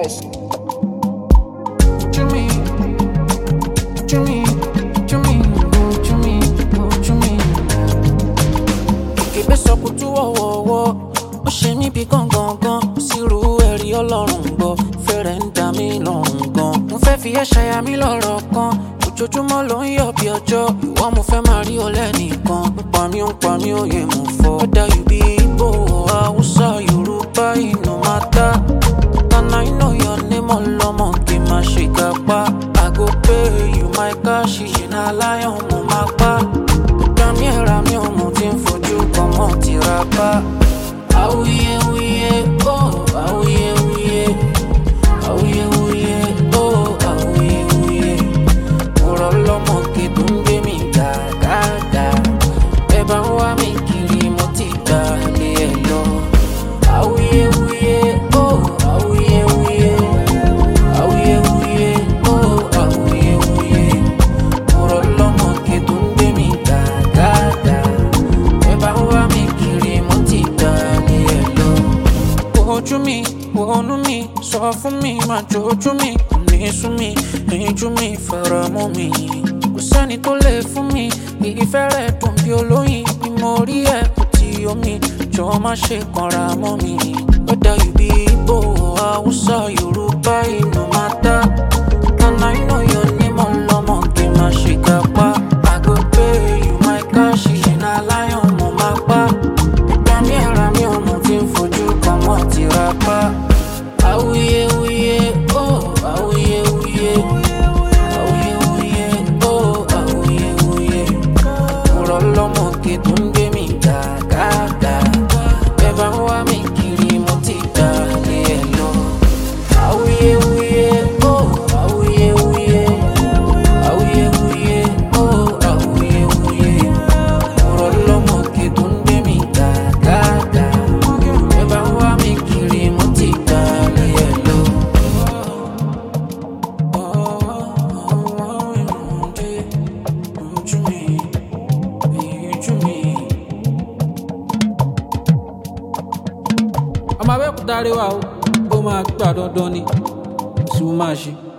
boss. Kébé sọ kutu wọ́wọ́wọ́, ó ṣe mí bí gangan, kò sí irú ẹ̀rí Ọlọ́run gbọ́, fẹ́rẹ̀ ń dà mí lọ́rùn gan. Mo fẹ́ fi ẹ́ ṣaya mi lọ́rọ̀ kan, ojoojúmọ́ ló ń yọ̀ bí ọjọ́, ìwọ mo fẹ́ máa rí ọ lẹ́nìkan. Ń pa mí òye mo fọ́. Whether you be Igbo or Hausa, Yorùbá, it no matter. And I know your name ọlọ́mọ kì í máa ṣe gapá. I go pay you my cash, ìṣìnà lion mo máa pa. Dami ẹ̀ra mi ò mú tí ń fojú kan mọ́ ti ra bá. Awuyewuye, oh, awuyewuye. Awuyewuye, oh, awuyewuye. Ọ̀rọ̀ ọlọ́mọge tó ń gbé mi gàgàgà. Ẹ bá ń wá mi kiri, mo ti gbà lé ẹ lọ. Awuyewuye, oh, awuyewuye. Awuyewuye, oh, awuyewuye. Ọ̀rọ̀ ọlọ́mọge tó ń gbé mi gàgàgà. Ẹ bá ń wá mi kiri, mo ti gbà lé ẹ lọ. Ojú mi, wọnú mi, sọ fún mi, máa jojú mi, ní sún mi, ìjú mi, fara mọ́ mi. Kò sẹ́ni tó lè fún mi, ìfẹ́ rẹ̀ dùn bí olóyin, bí mo rí ẹ̀ kò tí omi, jọ má ṣe kanra mọ́ mi. Whether you be Igbo or Hausa, Yorùbá, it no matter. And I know your name ọlọ́mọ kì í máa ṣe gapá. I go pay you my cash, ìṣìnà lion mo máa pa. Dami ẹ̀ra mi ò mú tí ń fojú kan mọ́ ti ra pa. Awuyewuye, oh, awuyewuye. Awuyewuye, oh, awuyewuye. Ọ̀rọ̀ ọlọ́mọge tó ń gbé mi gàgàgà. Ẹ bá ń wá mi kiri, mo ti gbà lé ẹ lọ. Awuyewuye, oh, awuyewuye. Awuyewuye, oh, awuyewuye. Ọ̀rọ̀ ọlọ́mọge tó ń gbé mi gàgàgà. Ẹ bá ń wá mi kiri, mo ti gbà lé ẹ lọ. Ọmọ Abẹ́òkúta rẹwà ó máa gbà dandan ni, sì máa ṣe.